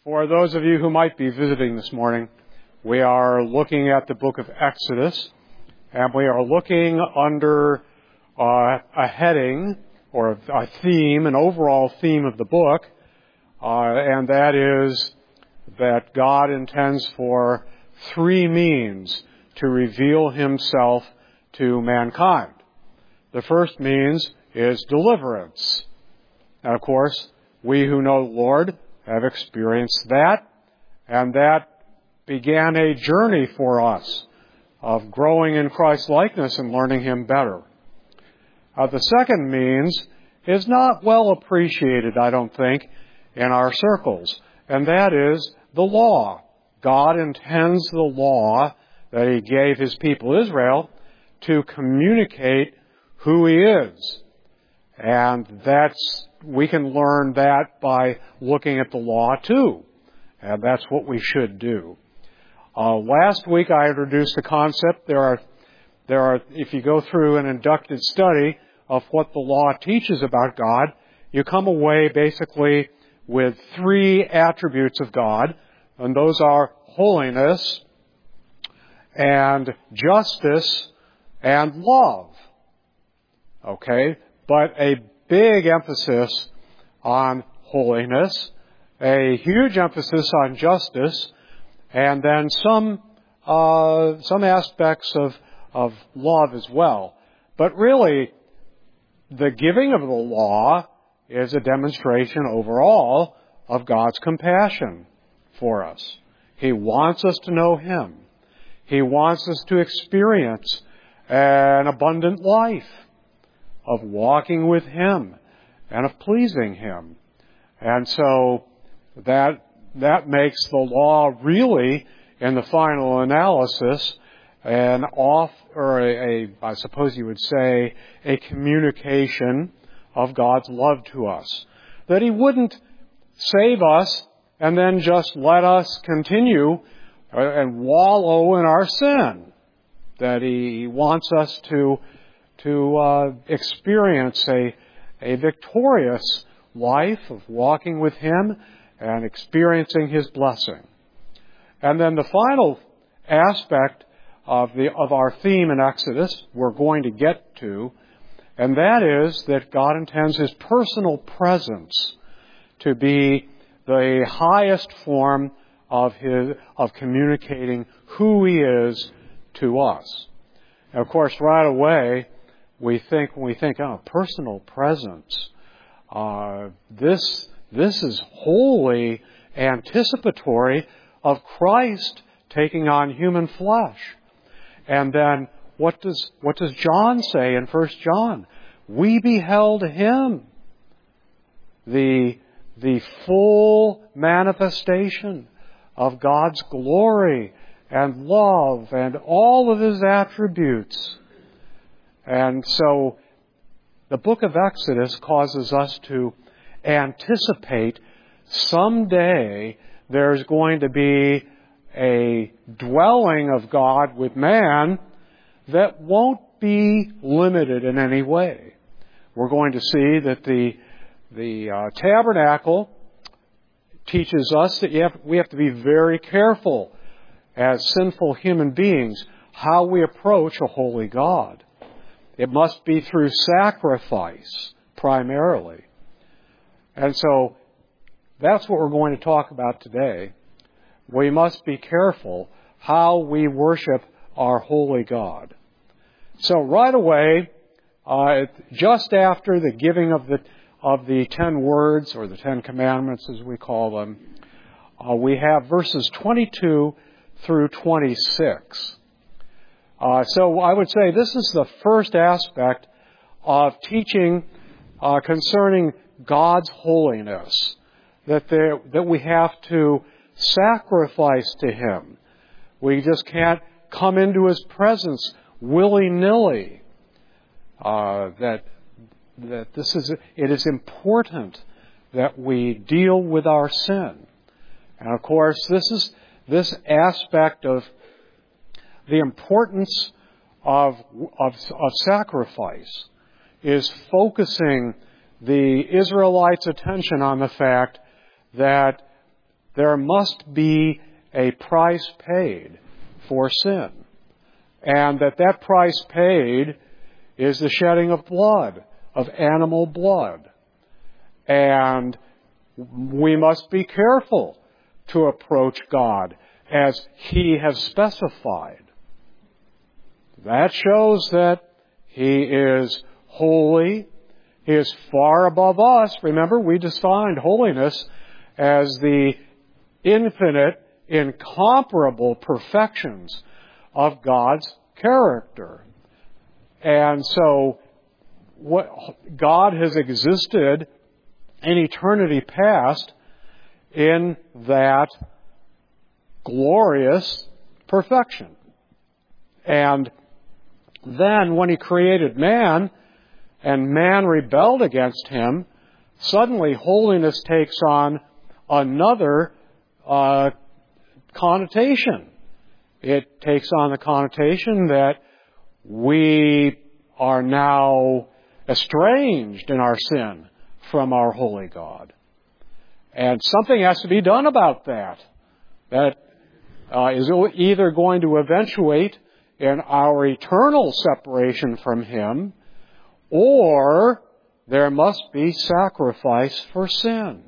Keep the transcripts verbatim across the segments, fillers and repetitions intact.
For those of you who might be visiting this morning, we are looking at the book of Exodus, and we are looking under uh, a heading or a theme, an overall theme of the book, uh, and that is that God intends for three means to reveal himself to mankind. The first means is deliverance. And of course, we who know the Lord have experienced that, and that began a journey for us of growing in Christ's likeness and learning him better. Uh, the second means is not well appreciated, I don't think, in our circles, and that is the law. God intends the law that he gave his people Israel to communicate who he is. And that's, we can learn that by looking at the law too. And that's what we should do. Uh, last week I introduced the concept. There are, there are, if you go through an inducted study of what the law teaches about God, you come away basically with three attributes of God, and those are holiness and justice and love. Okay? But a big emphasis on holiness, a huge emphasis on justice, and then some uh, some aspects of of love as well. But really, the giving of the law is a demonstration overall of God's compassion for us. He wants us to know him. He wants us to experience an abundant life of walking with him and of pleasing him. And so that that makes the law really, in the final analysis, an off, or a, a, I suppose you would say, a communication of God's love to us. That he wouldn't save us and then just let us continue and wallow in our sin. That he wants us to to uh, experience a, a victorious life of walking with him and experiencing his blessing. And then the final aspect of the of our theme in Exodus we're going to get to, and that is that God intends his personal presence to be the highest form of his of communicating who he is to us. And of course, right away, we think when we think, oh, personal presence. Uh, this this is wholly anticipatory of Christ taking on human flesh. And then what does what does John say in First John? We beheld him, the the full manifestation of God's glory and love and all of his attributes. And so the book of Exodus causes us to anticipate someday there's going to be a dwelling of God with man that won't be limited in any way. We're going to see that the the uh, tabernacle teaches us that you have, we have to be very careful as sinful human beings how we approach a holy God. It must be through sacrifice, primarily. And so, that's what we're going to talk about today. We must be careful how we worship our holy God. So, right away, uh, just after the giving of the of the ten words, or the Ten Commandments as we call them, uh, we have verses twenty-two through twenty-six. Uh, so I would say this is the first aspect of teaching uh, concerning God's holiness, that there, that we have to sacrifice to him. We just can't come into his presence willy-nilly. Uh, that that this is it is important that we deal with our sin, and of course this is this aspect of the importance of, of, of sacrifice is focusing the Israelites' attention on the fact that there must be a price paid for sin. And that that price paid is the shedding of blood, of animal blood. And we must be careful to approach God as He has specified. That shows that He is holy. He is far above us. Remember, we defined holiness as the infinite, incomparable perfections of God's character. And so, what God has existed in eternity past in that glorious perfection. And then when He created man, and man rebelled against Him, suddenly holiness takes on another uh, connotation. It takes on the connotation that we are now estranged in our sin from our holy God. And something has to be done about that. That uh, is either going to eventuate in our eternal separation from Him, or there must be sacrifice for sin.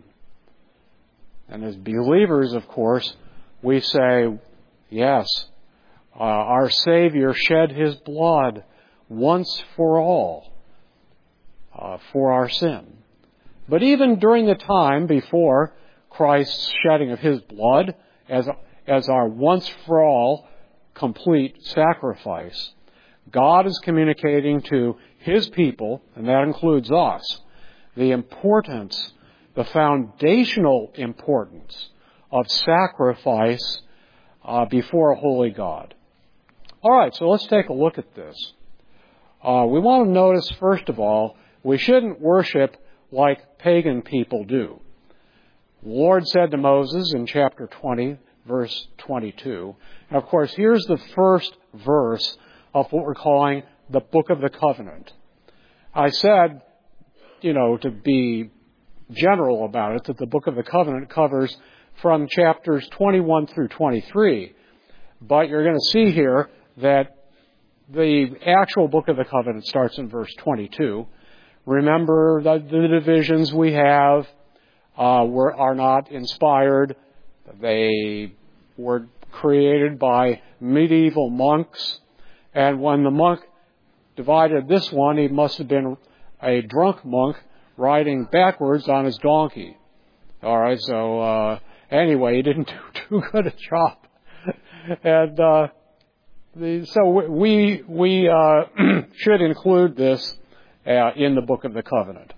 And as believers, of course, we say, yes, uh, our Savior shed His blood once for all uh, for our sin. But even during the time before Christ's shedding of His blood as, as our once-for-all complete sacrifice, God is communicating to His people, and that includes us, the importance, the foundational importance of sacrifice uh, before a holy God. All right, so let's take a look at this. Uh, we want to notice, first of all, we shouldn't worship like pagan people do. The Lord said to Moses in chapter twenty, verse twenty-two, and of course, here's the first verse of what we're calling the Book of the Covenant. I said, you know, to be general about it, that the Book of the Covenant covers from chapters twenty-one through twenty-three. But you're going to see here that the actual Book of the Covenant starts in verse twenty-two. Remember that the divisions we have uh, were are not inspired. They were created by medieval monks. And when the monk divided this one, he must have been a drunk monk riding backwards on his donkey. All right, so uh, anyway, he didn't do too good a job. and uh, the, so we we uh, should include this uh, in the Book of the Covenant.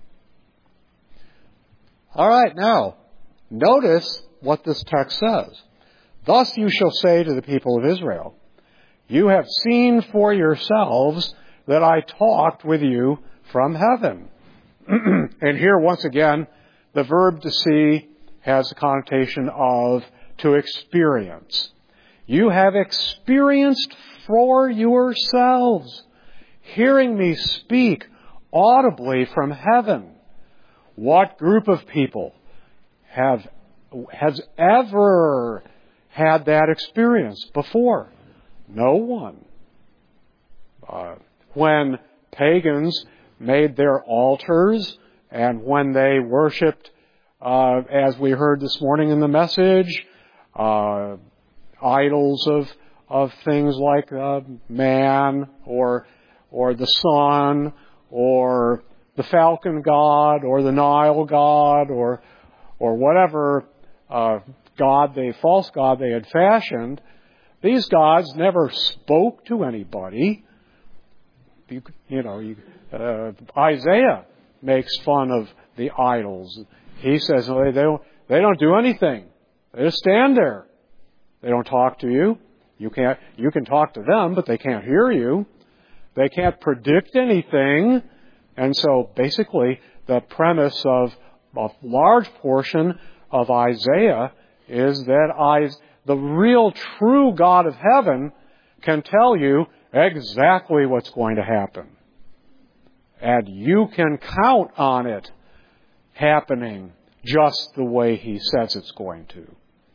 All right, now, notice what this text says. Thus you shall say to the people of Israel, you have seen for yourselves that I talked with you from heaven. And here, once again, the verb to see has the connotation of to experience. You have experienced for yourselves, hearing me speak audibly from heaven. What group of people have has ever had that experience before? No one. Uh, when pagans made their altars and when they worshipped, uh, as we heard this morning in the message, uh, idols of of things like uh, man or or the sun or the falcon god or the Nile god or or whatever uh, god they false god they had fashioned. These gods never spoke to anybody. You, you know, you, uh, Isaiah makes fun of the idols. He says well, they don't they don't do anything. They just stand there. They don't talk to you. You can't. You can talk to them, but they can't hear you. They can't predict anything. And so, basically, the premise of a large portion of Isaiah is that I, the real, true God of heaven can tell you exactly what's going to happen. And you can count on it happening just the way He says it's going to.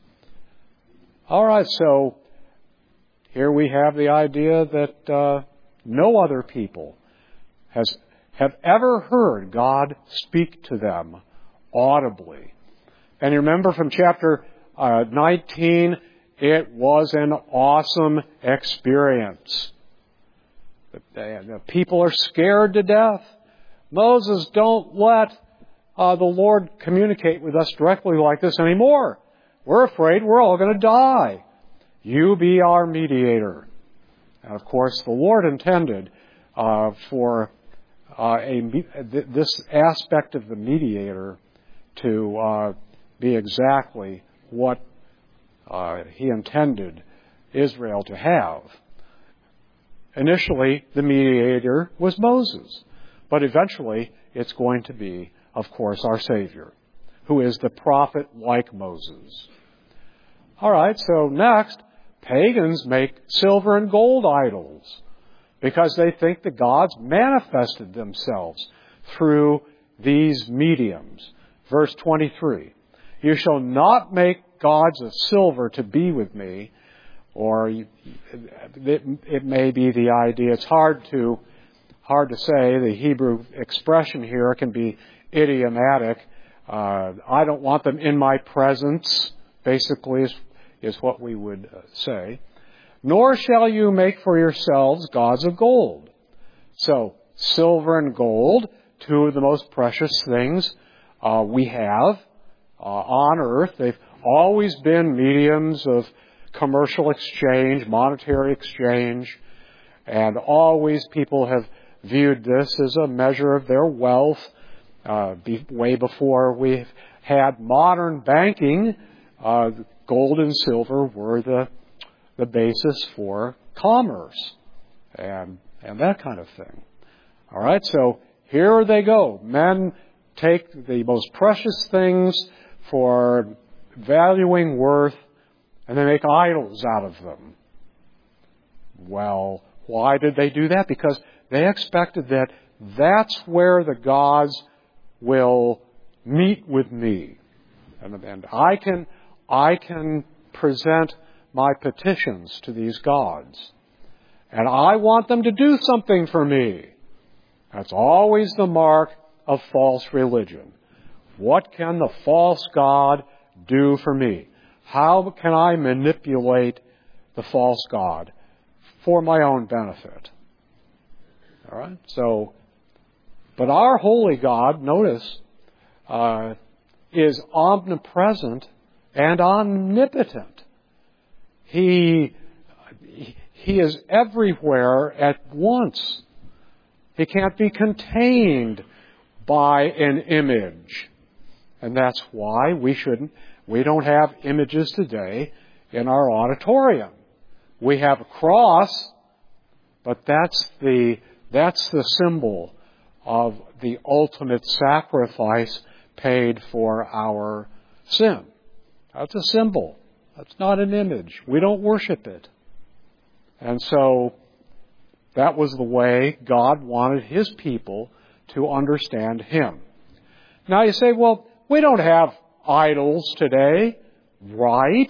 All right, so here we have the idea that uh, no other people has have ever heard God speak to them audibly. And you remember from chapter uh, nineteen, it was an awesome experience. The, the people are scared to death. Moses, don't let uh, the Lord communicate with us directly like this anymore. We're afraid we're all going to die. You be our mediator. And of course, the Lord intended uh, for uh, a this aspect of the mediator to uh, be exactly what uh, He intended Israel to have. Initially, the mediator was Moses, but eventually it's going to be, of course, our Savior, who is the prophet like Moses. All right, so next, pagans make silver and gold idols because they think the gods manifested themselves through these mediums. Verse twenty-three, you shall not make gods of silver to be with me, or you, it, it may be the idea, it's hard to hard to say, the Hebrew expression here can be idiomatic. Uh, I don't want them in my presence, basically is, is what we would uh, say. Nor shall you make for yourselves gods of gold. So, silver and gold, two of the most precious things uh, we have uh, on earth. They've always been mediums of commercial exchange, monetary exchange, and always people have viewed this as a measure of their wealth. Uh, be, way before we've had modern banking, uh, gold and silver were the the basis for commerce and and that kind of thing. All right, so here they go. Men take the most precious things for valuing worth, and they make idols out of them. Well, why did they do that? Because they expected that that's where the gods will meet with me. And, and I can, I can present my petitions to these gods. And I want them to do something for me. That's always the mark of false religion. What can the false god do for me? How can I manipulate the false god for my own benefit? All right. So, but our holy God, notice, uh, is omnipresent and omnipotent. He he is everywhere at once. He can't be contained by an image, and that's why we shouldn't. We don't have images today in our auditorium. We have a cross, but that's the That's the symbol of the ultimate sacrifice paid for our sin. That's a symbol. That's not an image. We don't worship it. And so that was the way God wanted His people to understand Him. Now you say, well, we don't have idols today, right?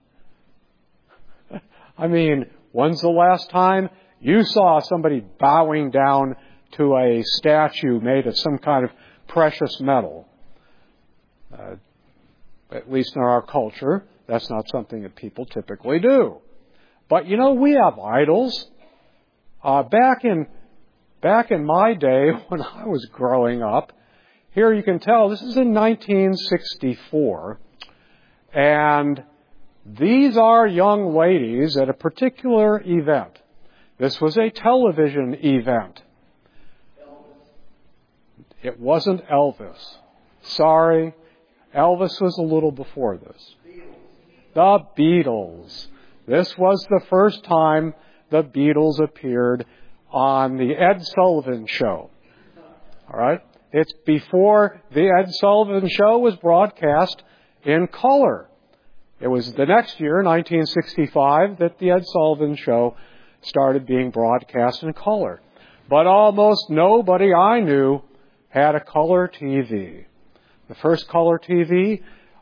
I mean, when's the last time you saw somebody bowing down to a statue made of some kind of precious metal? Uh, at least in our culture, that's not something that people typically do. But you know, we have idols. Uh, back in back in my day, when I was growing up, here you can tell this is in nineteen sixty-four, and these are young ladies at a particular event. This was a television event. Elvis. It wasn't Elvis. Sorry. Elvis was a little before this. Beatles. The Beatles. This was the first time the Beatles appeared on the Ed Sullivan Show. All right? It's before the Ed Sullivan Show was broadcast in color. It was the next year, nineteen sixty-five, that the Ed Sullivan Show started being broadcast in color. But almost nobody I knew had a color T V. The first color T V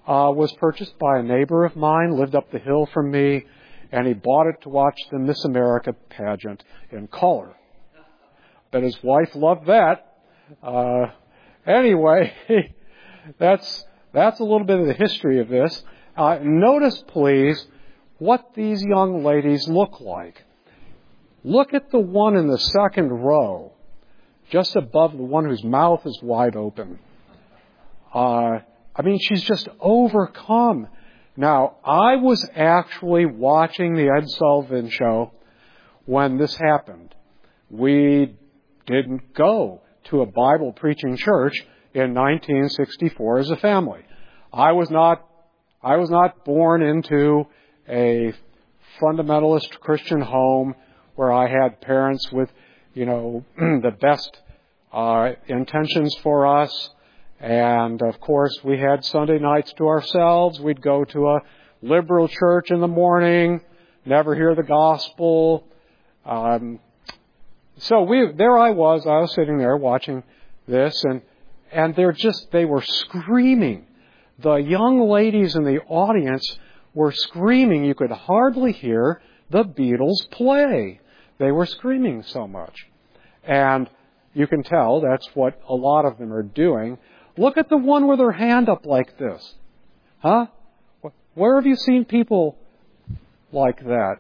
uh, was purchased by a neighbor of mine, lived up the hill from me, and he bought it to watch the Miss America pageant in color. But his wife loved that. Uh, anyway, that's that's a little bit of the history of this. Uh, notice, please, what these young ladies look like. Look at the one in the second row, just above the one whose mouth is wide open. Uh, I mean, she's just overcome. Now, I was actually watching the Ed Sullivan Show when this happened. We didn't go to a Bible preaching church in nineteen sixty-four as a family. I was not, I was not born into a fundamentalist Christian home where I had parents with, you know, the best uh, intentions for us. And, of course, we had Sunday nights to ourselves. We'd go to a liberal church in the morning, never hear the gospel. Um, so we, there I was. I was sitting there watching this, and and they're just, they were screaming. The young ladies in the audience were screaming. You could hardly hear the Beatles play. They were screaming so much. And you can tell that's what a lot of them are doing. Look at the one with her hand up like this. Huh? Where have you seen people like that?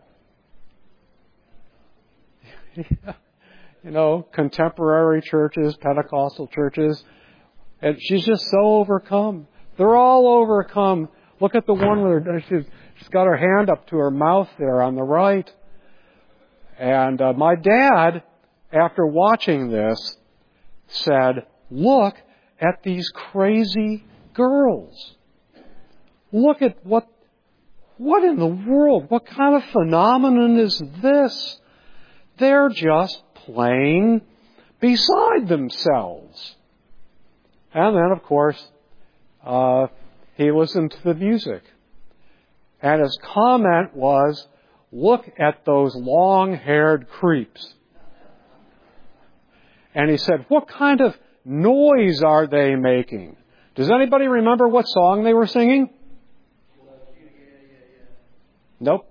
You know, contemporary churches, Pentecostal churches. And she's just so overcome. They're all overcome. Look at the one with her, she's, she's got her hand up to her mouth there on the right. And uh, my dad, after watching this, said, look at these crazy girls. Look at what, what in the world, what kind of phenomenon is this? They're just playing beside themselves. And then, of course, uh, he listened to the music. And his comment was, look at those long-haired creeps. And he said, what kind of noise are they making? Does anybody remember what song they were singing? Nope.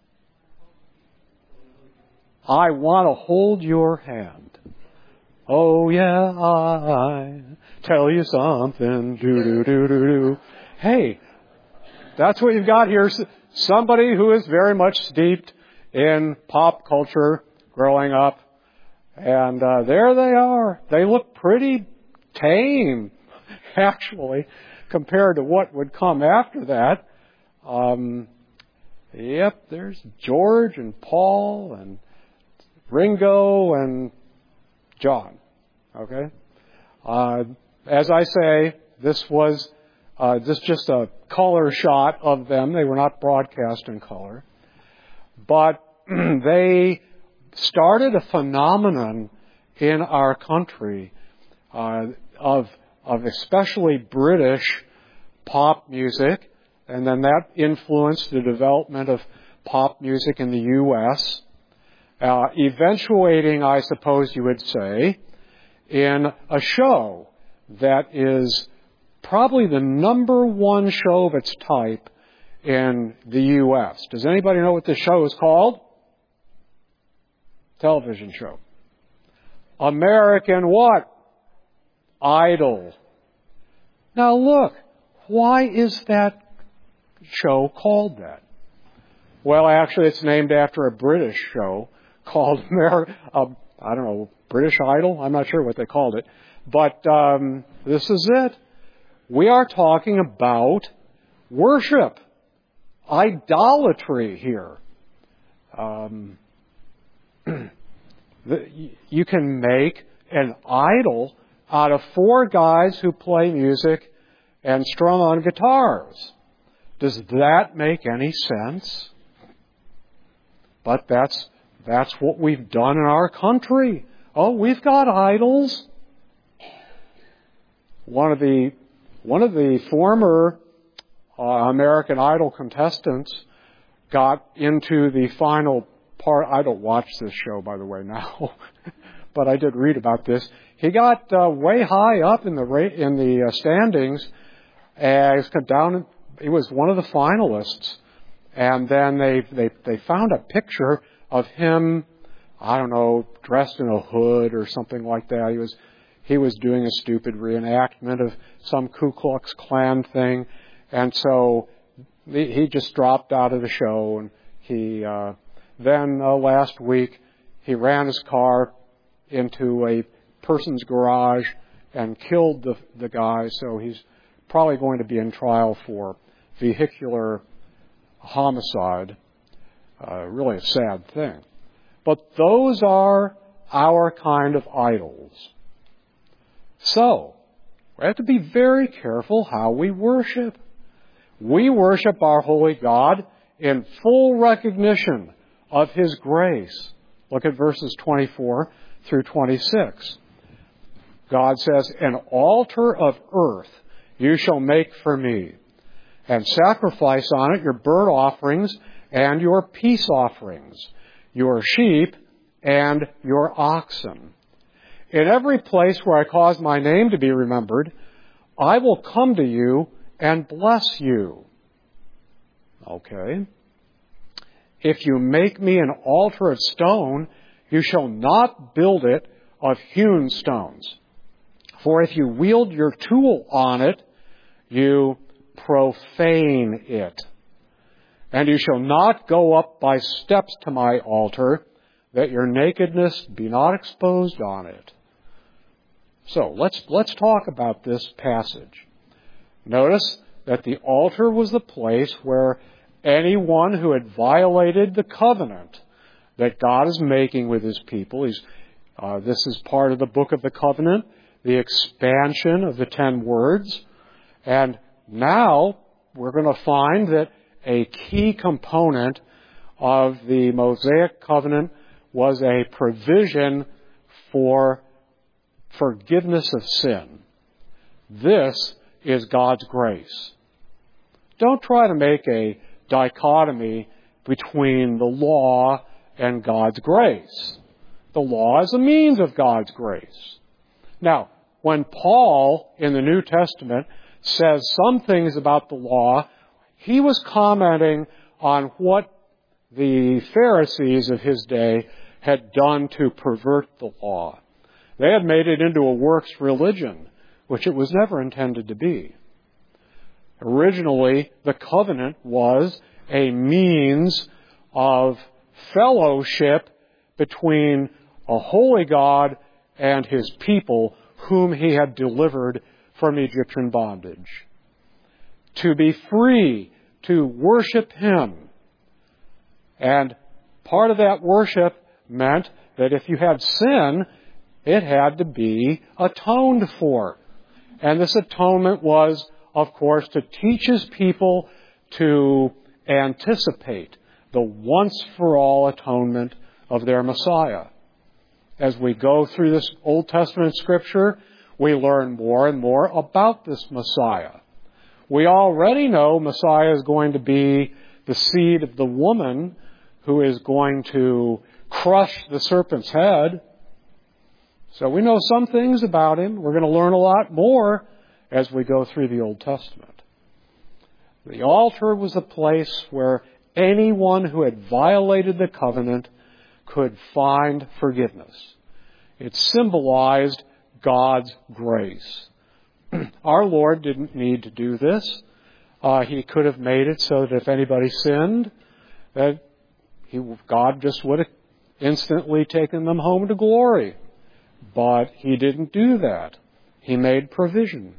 I want to hold your hand. Oh yeah, I tell you something. Do do do do do. Hey, that's what you've got here. Somebody who is very much steeped in pop culture growing up. And uh, there they are. They look pretty tame, actually, compared to what would come after that. Um, yep, there's George and Paul and Ringo and John. Okay? Uh, as I say, this was uh, this just a color shot of them. They were not broadcast in color. But they started a phenomenon in our country uh, of of especially British pop music, and then that influenced the development of pop music in the U S, uh, eventuating, I suppose you would say, in a show that is probably the number one show of its type in the U S. Does anybody know what this show is called? Television show. American what? Idol. Now look, why is that show called that? Well, actually, it's named after a British show called Amer- uh, I don't know, British Idol? I'm not sure what they called it. But um, this is it. We are talking about worship, idolatry here. Um, the, you can make an idol out of four guys who play music and strum on guitars. Does that make any sense? But that's that's what we've done in our country. Oh, we've got idols. One of the one of the former uh, American Idol contestants got into the final part. I don't watch this show, by the way, now, but I did read about this. He got uh, way high up in the ra- in the uh, standings, and he's down he was one of the finalists. And then they, they, they found a picture of him, I don't know, dressed in a hood or something like that. He was, he was doing a stupid reenactment of some Ku Klux Klan thing. And so he just dropped out of the show. And he, uh, then uh, last week, he ran his car into a person's garage and killed the, the guy. So he's probably going to be in trial for vehicular homicide. Uh, really a sad thing. But those are our kind of idols. So, we have to be very careful how we worship. We worship our holy God in full recognition of His grace. Look at verses twenty-four through twenty-six. God says, "An altar of earth you shall make for me, and sacrifice on it your burnt offerings and your peace offerings, your sheep and your oxen. In every place where I cause my name to be remembered, I will come to you and bless you." Okay. "If you make me an altar of stone, you shall not build it of hewn stones. For if you wield your tool on it, you profane it. And you shall not go up by steps to my altar, that your nakedness be not exposed on it." So let's let's talk about this passage. Notice that the altar was the place where anyone who had violated the covenant that God is making with His people, he's, uh, this is part of the book of the covenant, the expansion of the ten words, and now we're going to find that a key component of the Mosaic covenant was a provision for forgiveness of sin. This is God's grace. Don't try to make a dichotomy between the law and God's grace. The law is a means of God's grace. Now, when Paul in the New Testament says some things about the law, he was commenting on what the Pharisees of his day had done to pervert the law. They had made it into a works religion, which it was never intended to be. Originally, the covenant was a means of fellowship between a holy God and His people whom He had delivered from Egyptian bondage. To be free to worship Him. And part of that worship meant that if you had sin, it had to be atoned for. And this atonement was, of course, to teach His people to anticipate the once-for-all atonement of their Messiah. As we go through this Old Testament Scripture, we learn more and more about this Messiah. We already know Messiah is going to be the seed of the woman who is going to crush the serpent's head. So we know some things about Him. We're going to learn a lot more as we go through the Old Testament. The altar was a place where anyone who had violated the covenant could find forgiveness. It symbolized God's grace. Our Lord didn't need to do this. Uh, he could have made it so that if anybody sinned, that he, God just would have instantly taken them home to glory. But He didn't do that. He made provision.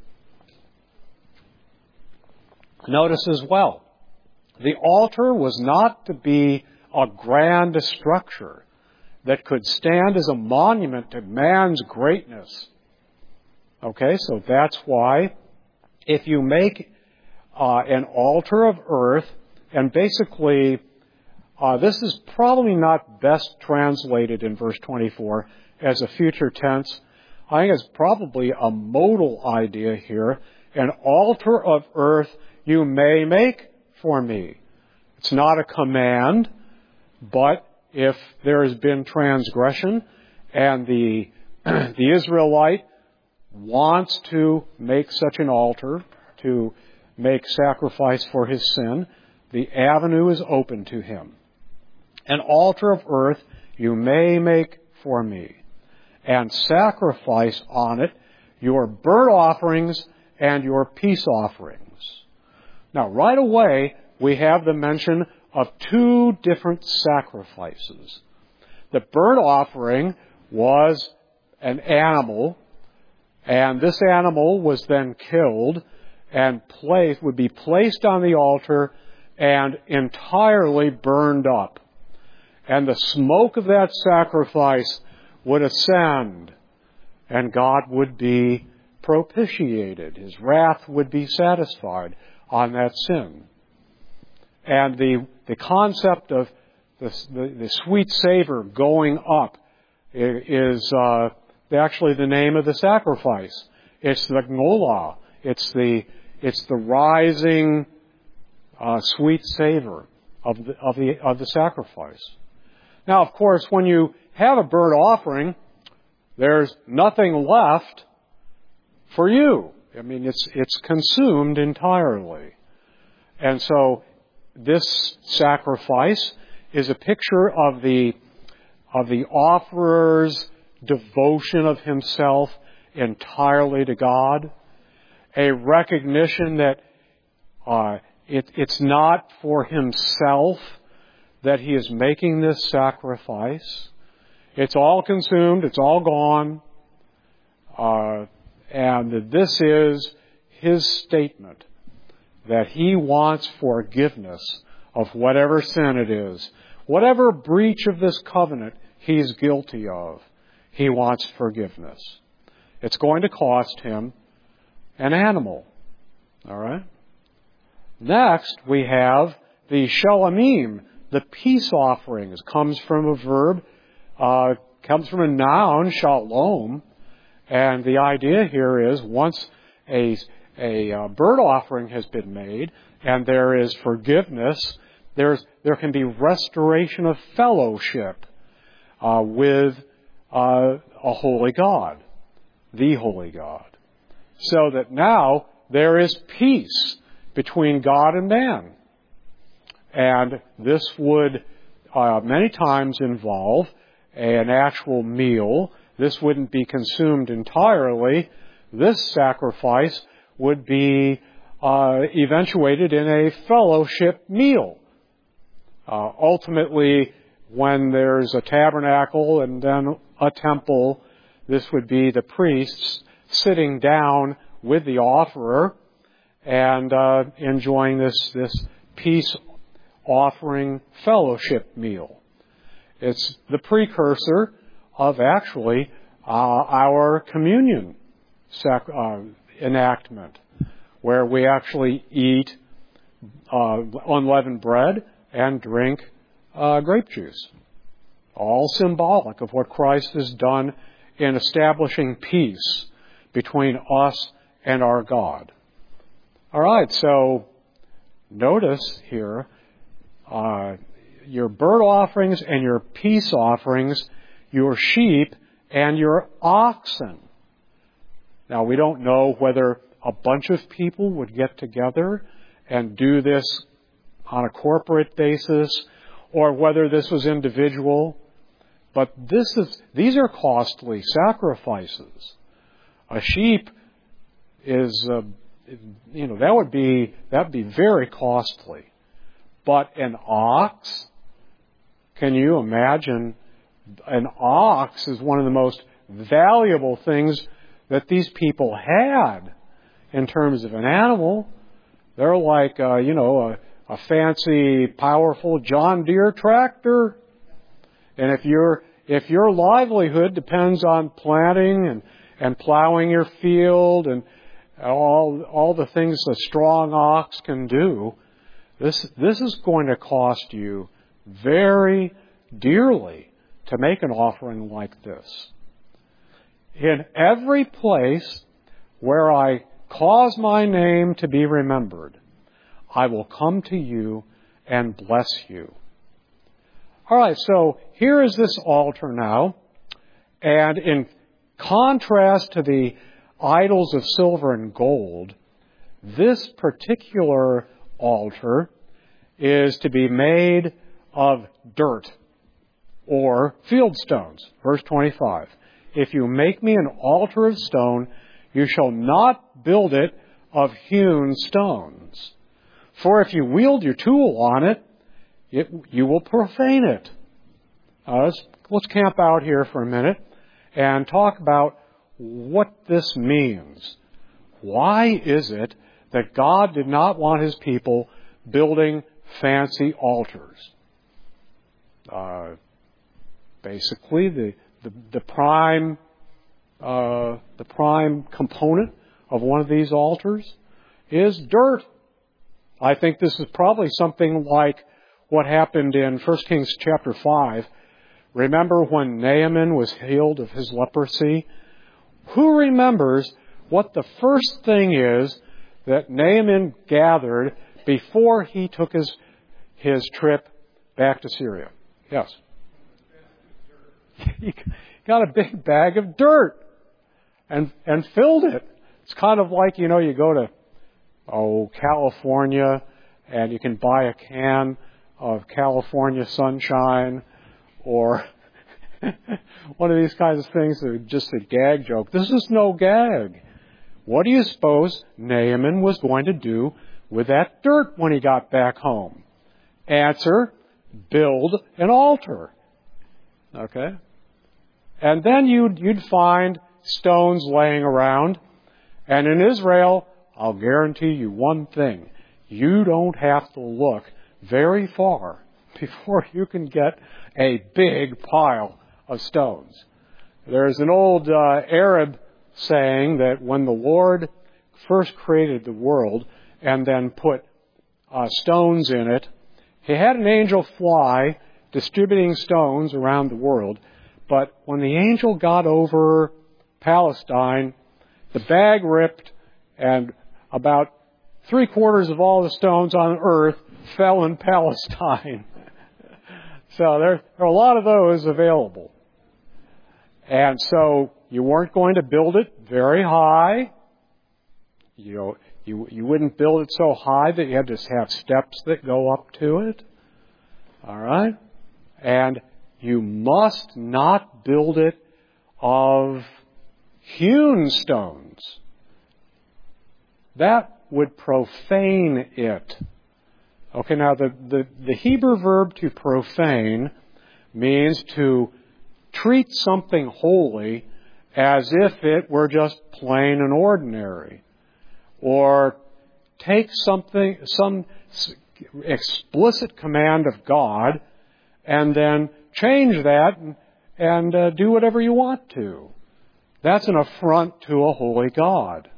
Notice as well, the altar was not to be a grand structure that could stand as a monument to man's greatness. Okay, so that's why if you make uh, an altar of earth, and basically uh, this is probably not best translated in verse twenty-four as a future tense. I think it's probably a modal idea here. An altar of earth you may make for me. It's not a command, but if there has been transgression and the, the Israelite wants to make such an altar to make sacrifice for his sin, the avenue is open to him. An altar of earth you may make for me, and sacrifice on it your burnt offerings and your peace offerings. Now, right away, we have the mention of two different sacrifices. The burnt offering was an animal, and this animal was then killed and placed, would be placed on the altar and entirely burned up. And the smoke of that sacrifice would ascend, and God would be propitiated. His wrath would be satisfied on that sin. And the, the concept of the, the, the sweet savor going up is uh, actually the name of the sacrifice. It's the gnola. It's the it's the rising uh, sweet savor of the of the of the sacrifice. Now, of course, when you have a burnt offering, there's nothing left for you. I mean, it's it's consumed entirely. And so this sacrifice is a picture of the of the offerer's devotion of himself entirely to God, a recognition that uh, it, it's not for himself that he is making this sacrifice. It's all consumed. It's all gone. Uh, and this is his statement that he wants forgiveness of whatever sin it is. Whatever breach of this covenant he's guilty of, he wants forgiveness. It's going to cost him an animal. All right? Next, we have the shalomim, the peace offerings. Comes from a verb, uh, comes from a noun, shalom. And the idea here is once a, a uh, burnt offering has been made and there is forgiveness, there's, there can be restoration of fellowship uh, with uh, a holy God, the holy God. So that now there is peace between God and man. And this would uh, many times involve an actual meal. This wouldn't be consumed entirely. This sacrifice would be uh, eventuated in a fellowship meal. Uh, ultimately, when there's a tabernacle and then a temple, this would be the priests sitting down with the offerer and uh, enjoying this, this peace offering fellowship meal. It's the precursor of actually uh, our communion sac- uh, enactment, where we actually eat uh, unleavened bread and drink uh, grape juice. All symbolic of what Christ has done in establishing peace between us and our God. All right, so notice here, uh, your burnt offerings and your peace offerings, your sheep and your oxen. Now, we don't know whether a bunch of people would get together and do this on a corporate basis or whether this was individual. But this is, these are costly sacrifices. A sheep is, uh, you know, that would be, that would be very costly. But an ox, can you imagine? An ox is one of the most valuable things that these people had in terms of an animal. They're like, uh, you know, a, a fancy, powerful John Deere tractor. And if your if your livelihood depends on planting and, and plowing your field and all all the things a strong ox can do, this this is going to cost you very dearly to make an offering like this. In every place where I cause my name to be remembered, I will come to you and bless you. All right, so here is this altar now, and in contrast to the idols of silver and gold, This particular altar is to be made of dirt or field stones. Verse twenty-five. If you make me an altar of stone, you shall not build it of hewn stones. For if you wield your tool on it, it you will profane it. Uh, let's, let's camp out here for a minute and talk about what this means. Why is it that God did not want His people building fancy altars? Uh, basically, the the, the prime uh, the prime component of one of these altars is dirt. I think this is probably something like what happened in First Kings chapter five. Remember when Naaman was healed of his leprosy? Who remembers what the first thing is that Naaman gathered before he took his his trip back to Syria? Yes. He got a big bag of dirt and and filled it. It's kind of like, you know, you go to oh California and you can buy a can of California Sunshine or one of these kinds of things that are just a gag joke. This is no gag. What do you suppose Naaman was going to do with that dirt when he got back home? Answer, build an altar. Okay? And then you'd, you'd find stones laying around. And in Israel, I'll guarantee you one thing. You don't have to look very far before you can get a big pile of stones. There's an old uh, Arab saying that when the Lord first created the world and then put uh, stones in it, He had an angel fly distributing stones around the world. But when the angel got over Palestine, the bag ripped and about three quarters of all the stones on earth fell in Palestine. So there, there are a lot of those available. And so you weren't going to build it very high. You know, you, you wouldn't build it so high that you had to have steps that go up to it. All right? And you must not build it of hewn stones. That would profane it. Okay, now the, the, the Hebrew verb to profane means to treat something holy as if it were just plain and ordinary. Or take something, some explicit command of God and then change that and, and uh, do whatever you want to. That's an affront to a holy God.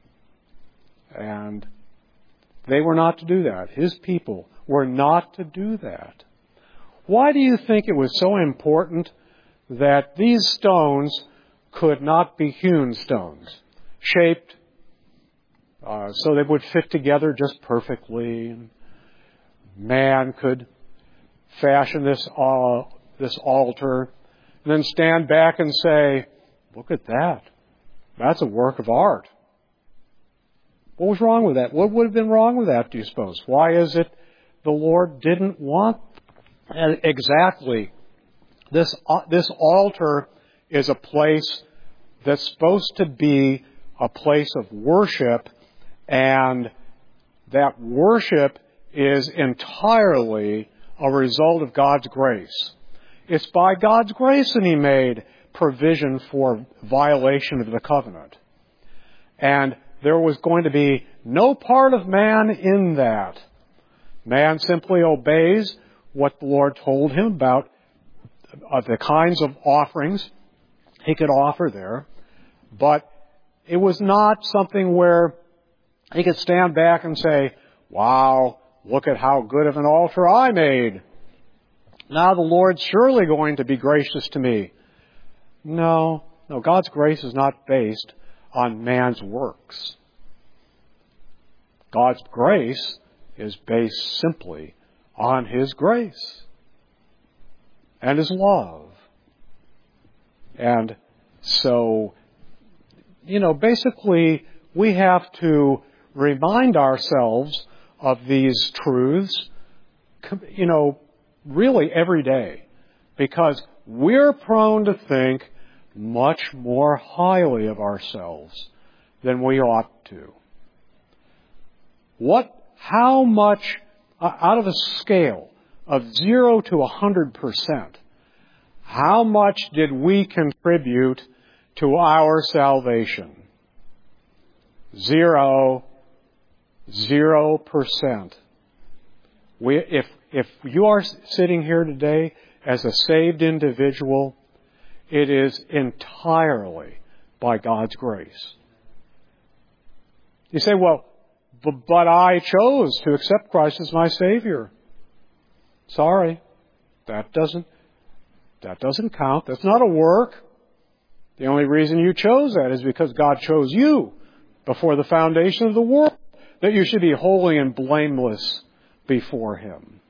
And they were not to do that. His people were not to do that. Why do you think it was so important that these stones could not be hewn stones, shaped uh, so they would fit together just perfectly? Man could fashion this uh, this altar and then stand back and say, "Look at that. That's a work of art." What was wrong with that? What would have been wrong with that, do you suppose? Why is it the Lord didn't want exactly this? Uh, this altar is a place that's supposed to be a place of worship, and that worship is entirely a result of God's grace. It's by God's grace that He made provision for violation of the covenant. And there was going to be no part of man in that. Man simply obeys what the Lord told him about uh, the kinds of offerings he could offer there. But it was not something where he could stand back and say, "Wow, look at how good of an altar I made. Now the Lord's surely going to be gracious to me." No, no, God's grace is not based on man's works. God's grace is based simply on His grace and His love. And so, you know, basically we have to remind ourselves of these truths, you know, really every day, because we're prone to think much more highly of ourselves than we ought to. What, how much, uh, out of a scale of zero to a hundred percent, how much did we contribute to our salvation? Zero, zero percent. We, if, if you are sitting here today as a saved individual, it is entirely by God's grace. You say, well, but, but I chose to accept Christ as my Savior. Sorry, that doesn't, that doesn't count. That's not a work. The only reason you chose that is because God chose you before the foundation of the world, that you should be holy and blameless before Him.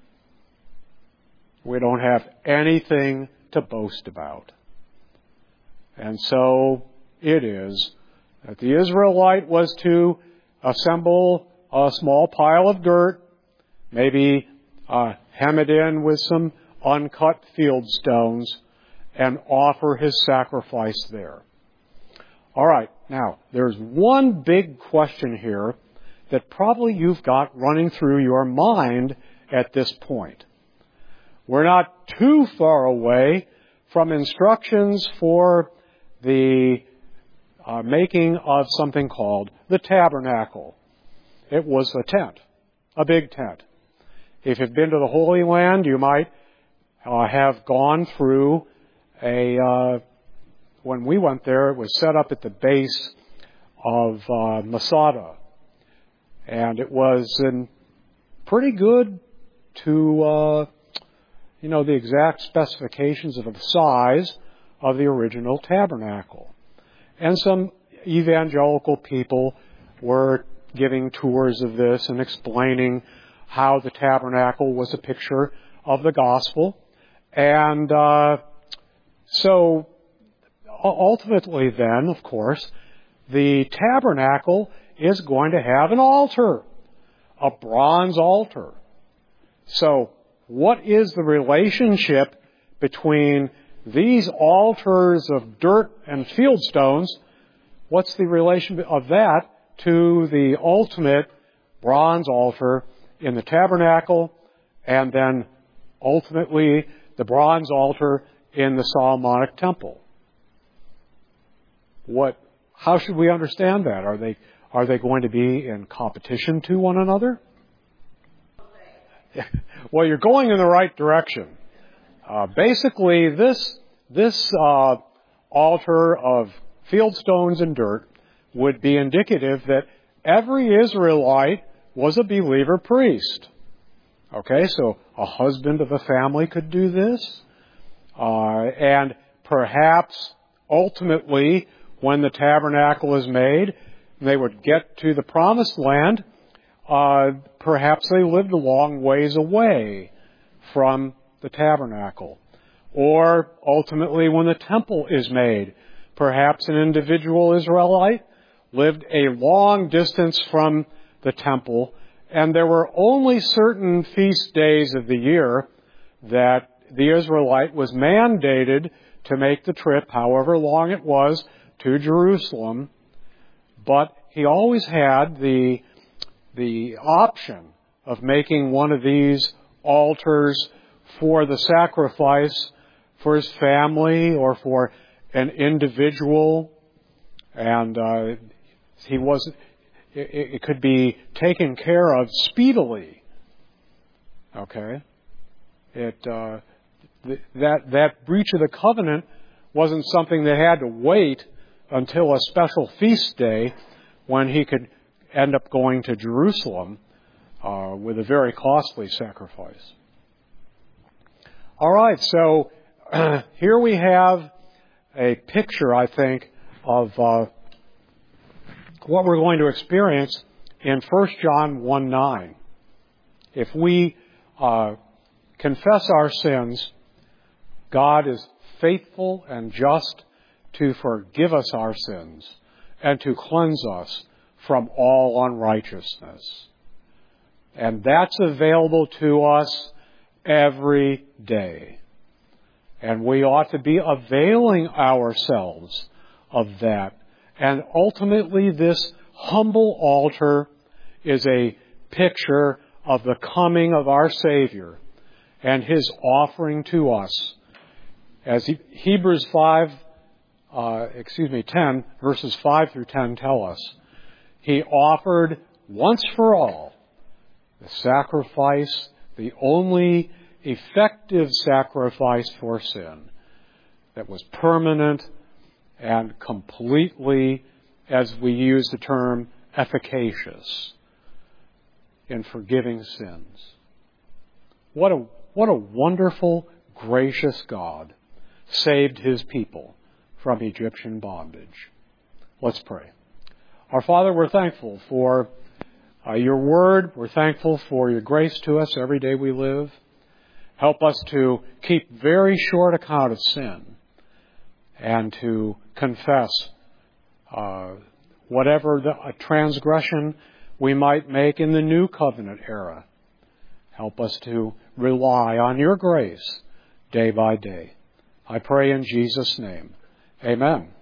We don't have anything to boast about. And so it is that the Israelite was to assemble a small pile of dirt, maybe uh, hem it in with some uncut field stones, and offer his sacrifice there. All right, now, there's one big question here that probably you've got running through your mind at this point. We're not too far away from instructions for the uh, making of something called the tabernacle. It was a tent, a big tent. If you've been to the Holy Land, you might uh, have gone through a, uh, when we went there, it was set up at the base of uh, Masada. And it was in pretty good to, uh, you know, the exact specifications of the size of the original tabernacle. And some evangelical people were giving tours of this and explaining how the tabernacle was a picture of the gospel. And uh, so ultimately then, of course, the tabernacle is going to have an altar, a bronze altar. So what is the relationship between these altars of dirt and field stones? What's the relation of that to the ultimate bronze altar in the tabernacle, and then ultimately the bronze altar in the Solomonic temple? What? How should we understand that? Are they are they going to be in competition to one another? Well, you're going in the right direction. Uh, basically, this this uh, altar of field stones and dirt would be indicative that every Israelite was a believer priest. Okay, so a husband of a family could do this, uh, and perhaps ultimately, when the tabernacle is made, they would get to the promised land. Uh, perhaps they lived a long ways away from the tabernacle. Or ultimately, when the temple is made, perhaps an individual Israelite lived a long distance from the temple, and there were only certain feast days of the year that the Israelite was mandated to make the trip, however long it was, to Jerusalem. But he always had the the option of making one of these altars for the sacrifice for his family or for an individual, and uh, he was it, it could be taken care of speedily. Okay, it uh, th- that that breach of the covenant wasn't something that had to wait until a special feast day when he could end up going to Jerusalem uh, with a very costly sacrifice. All right, so uh, here we have a picture, I think, of uh, what we're going to experience in First John one nine. If we uh, confess our sins, God is faithful and just to forgive us our sins and to cleanse us from all unrighteousness. And that's available to us every day. And we ought to be availing ourselves of that. And ultimately, this humble altar is a picture of the coming of our Savior and His offering to us. As Hebrews five, uh, excuse me, ten, verses five through ten tell us, He offered once for all the sacrifice, the only effective sacrifice for sin that was permanent and completely, as we use the term, efficacious in forgiving sins. What a, what a wonderful, gracious God saved His people from Egyptian bondage. Let's pray. Our Father, we're thankful for uh, your word. We're thankful for your grace to us every day we live. Help us to keep very short account of sin and to confess uh, whatever the, a transgression we might make in the new covenant era. Help us to rely on your grace day by day. I pray in Jesus' name. Amen.